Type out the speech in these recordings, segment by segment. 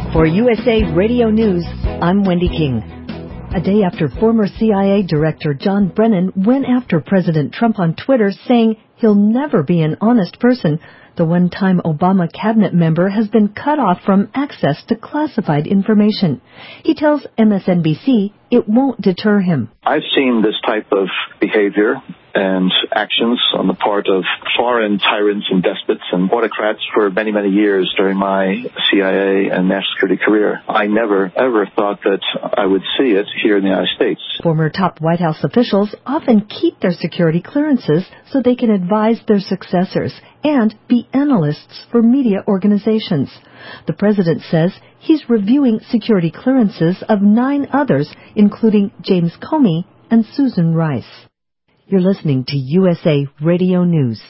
For USA Radio News, I'm Wendy King. A day after former CIA Director John Brennan went after President Trump on Twitter saying he'll never be an honest person, the one-time Obama cabinet member has been cut off from access to classified information. He tells MSNBC it won't deter him. I've seen this type of behavior and actions on the part of foreign tyrants and despots and autocrats for many, many years during my CIA and national security career. I never, ever thought that I would see it here in the United States. Former top White House officials often keep their security clearances so they can advise their successors and be analysts for media organizations. The president says he's reviewing security clearances of 9 others, including James Comey and Susan Rice. You're listening to USA Radio News.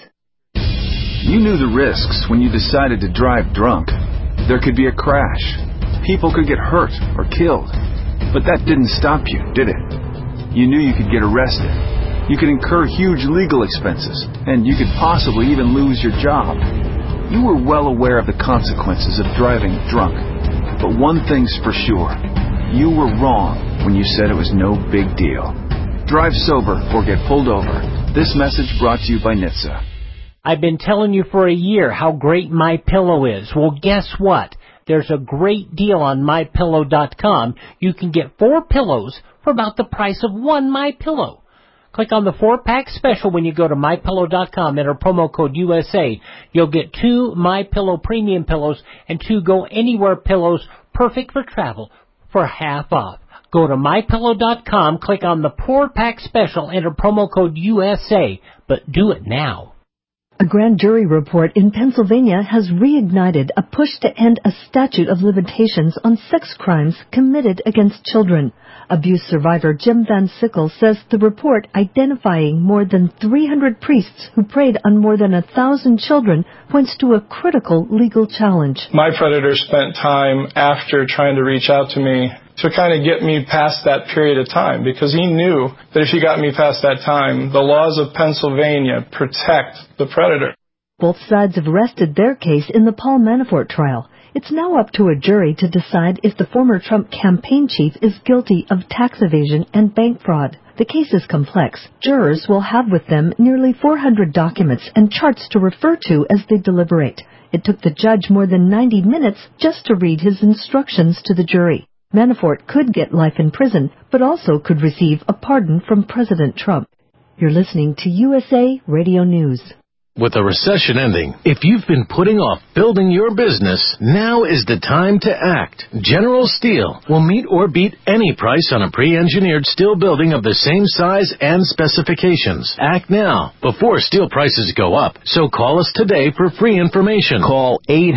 You knew the risks when you decided to drive drunk. There could be a crash. People could get hurt or killed. But that didn't stop you, did it? You knew you could get arrested. You could incur huge legal expenses, and you could possibly even lose your job. You were well aware of the consequences of driving drunk. But one thing's for sure. You were wrong when you said it was no big deal. Drive sober or get pulled over. This message brought to you by NHTSA. I've been telling you for a year how great MyPillow is. Well, guess what? There's a great deal on MyPillow.com. You can get 4 pillows for about the price of 1 MyPillow. Click on the 4-pack special when you go to MyPillow.com. Enter promo code USA. You'll get 2 MyPillow premium pillows and 2 Go Anywhere pillows, perfect for travel, for half off. Go to MyPillow.com, click on the 4-pack special, enter promo code USA, but do it now. A grand jury report in Pennsylvania has reignited a push to end a statute of limitations on sex crimes committed against children. Abuse survivor Jim Van Sickle says the report, identifying more than 300 priests who preyed on more than 1,000 children, points to a critical legal challenge. My predator spent time after trying to reach out to me to kind of get me past that period of time, because he knew that if he got me past that time, the laws of Pennsylvania protect the predator. Both sides have rested their case in the Paul Manafort trial. It's now up to a jury to decide if the former Trump campaign chief is guilty of tax evasion and bank fraud. The case is complex. Jurors will have with them nearly 400 documents and charts to refer to as they deliberate. It took the judge more than 90 minutes just to read his instructions to the jury. Manafort could get life in prison, but also could receive a pardon from President Trump. You're listening to USA Radio News. With the recession ending, if you've been putting off building your business, now is the time to act. General Steel will meet or beat any price on a pre-engineered steel building of the same size and specifications. Act now, before steel prices go up. So call us today for free information. Call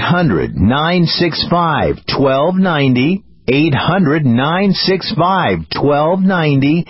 800-965-1290. 800-965-1290,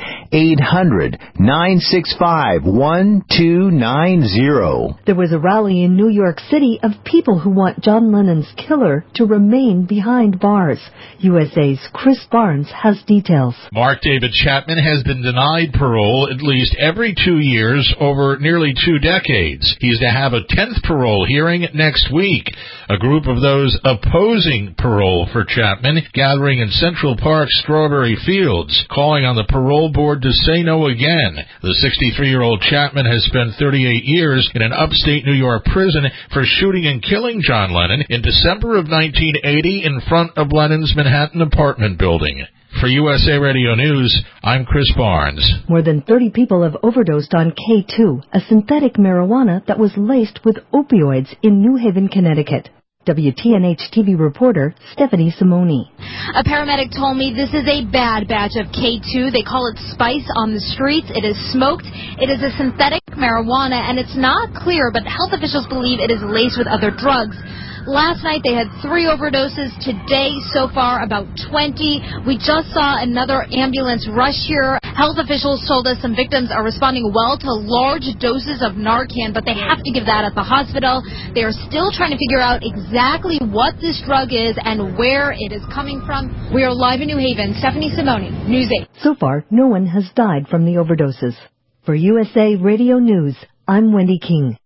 800-965-1290. There was a rally in New York City of people who want John Lennon's killer to remain behind bars. USA's Chris Barnes has details. Mark David Chapman has been denied parole at least every 2 years over nearly 2 decades. He's to have a 10th parole hearing next week. A group of those opposing parole for Chapman gathered in Central Park's Strawberry Fields, calling on the parole board to say no again. The 63-year-old Chapman has spent 38 years in an upstate New York prison for shooting and killing John Lennon in December of 1980 in front of Lennon's Manhattan apartment building. For USA Radio News, I'm Chris Barnes. More than 30 people have overdosed on K2, a synthetic marijuana that was laced with opioids in New Haven, Connecticut. WTNH-TV reporter Stephanie Simoni. A paramedic told me this is a bad batch of K2. They call it Spice on the streets. It is smoked. It is a synthetic marijuana, and it's not clear, but health officials believe it is laced with other drugs. Last night they had 3 overdoses. Today, so far, about 20. We just saw another ambulance rush here. Health officials told us some victims are responding well to large doses of Narcan, but they have to give that at the hospital. They are still trying to figure out exactly what this drug is and where it is coming from. We are live in New Haven. Stephanie Simoni, News 8. So far, no one has died from the overdoses. For USA Radio News, I'm Wendy King.